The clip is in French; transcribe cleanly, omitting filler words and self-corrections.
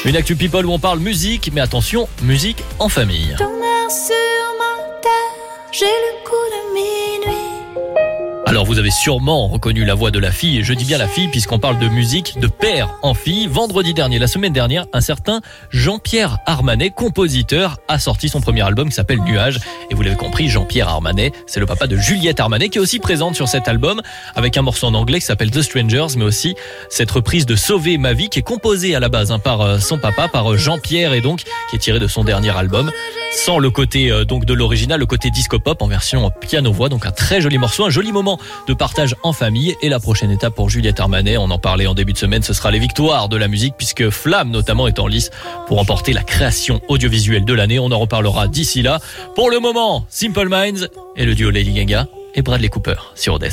Une actu people où on parle musique, mais attention, musique en famille. Ton air sur ma terre, j'ai le coup de minuit. Alors vous avez sûrement reconnu la voix de la fille, et je dis bien la fille puisqu'on parle de musique de père en fille. Vendredi dernier, la semaine dernière, un certain Jean-Pierre Armanet, compositeur, a sorti son premier album qui s'appelle Nuages. Et vous l'avez compris, Jean-Pierre Armanet, c'est le papa de Juliette Armanet qui est aussi présente sur cet album avec un morceau en anglais qui s'appelle The Strangers, mais aussi cette reprise de Sauver ma vie qui est composée à la base par son papa, par Jean-Pierre, et donc qui est tirée de son dernier album. Sans le côté donc de l'original, le côté disco-pop en version piano-voix, donc un très joli morceau, un joli moment de partage en famille. Et la prochaine étape pour Juliette Armanet, on en parlait en début de semaine, ce sera les victoires de la musique puisque Flamme notamment est en lice pour remporter la création audiovisuelle de l'année. On en reparlera d'ici là. Pour le moment, Simple Minds et le duo Lady Gaga et Bradley Cooper sur Odessa.